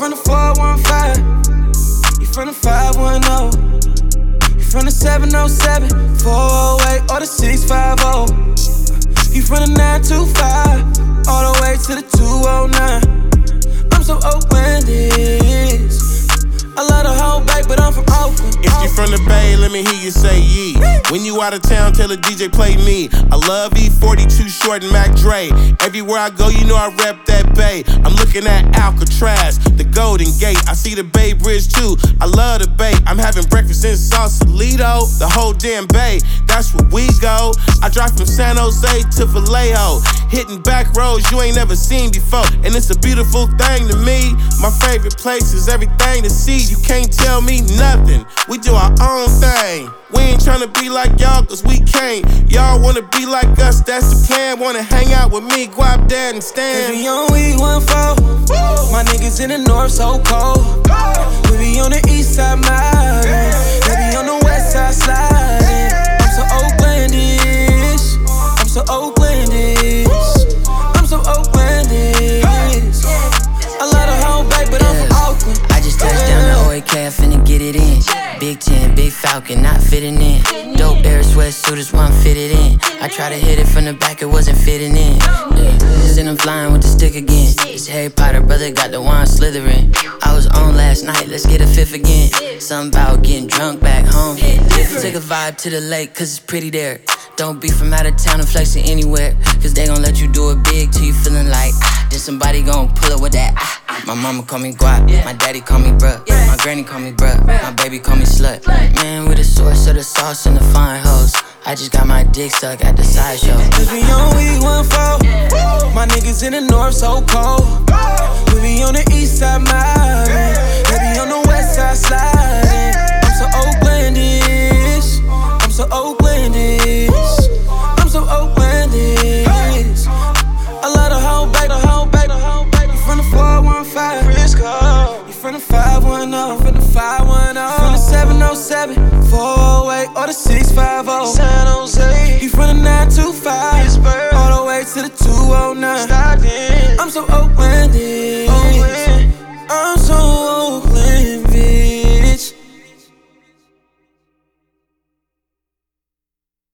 from the 415. You from the 510. You from the 707, 408, or the 650. You from the 925, all the way to the 209. I'm so Oaklandish. I love the whole bay, but I'm from Oakland. If you from the Bay, let me hear you say yee. When you out of town, tell the DJ play me. I love E40, Too Short, and Mac Dre. Everywhere I go, you know I rep that Bay. I'm looking at Alcatraz, the Golden Gate. I see the Bay Bridge too. I love the Bay. I'm having breakfast in Sausalito, the whole damn Bay. That's where we go. I drive from San Jose to Vallejo, hitting back roads you ain't never seen before, and it's a beautiful thing to me. My favorite place is everything to see. You can't tell me nothing. We do our own thing. We ain't tryna be like y'all, cause we can't. Y'all wanna be like us, that's the plan. Wanna hang out with me, Guap, Dad, and Stan. We be on week 14. My niggas in the north so cold. We be on the east side mobbing. They be on the west side sliding. I'm so Oaklandish. I'm so Oaklandish. I'm so Oaklandish. I love the whole bay, but I'm from Oakland. I just touched down the OAK, I finna get it in. Big 10, big Falcon, not fitting in. Dope Air sweatsuit is one fitted in. I tried to hit it from the back, it wasn't fitting in. Then I'm flying with the stick again. It's Harry Potter, brother got the wand slithering. I was on last night, let's get a fifth again. Something about getting drunk back home. Take a vibe to the lake, cause it's pretty there. Don't be from out of town and flexing anywhere, cause they gon' let you do it big till you feeling like then somebody gon' pull up with that My mama call me Guap, my daddy call me bruh, my granny call me bruh, my baby call me slut. Man, with the source of the sauce and the fine hoes, I just got my dick sucked at the sideshow. Cause we on week 14. My niggas in the north so cold. We be on the east side mobbing. They be on the west side sliding. I'm so Oaklandish. I'm so Oaklandish. I'm so Oaklandish. I love the whole bay, the whole bay, the whole bay. You from the 415, Frisco. You from the 510, from the 510. You from the 707, 408, or the 650. San Jose. You from the 925, Pittsburgh, all the way to the 209.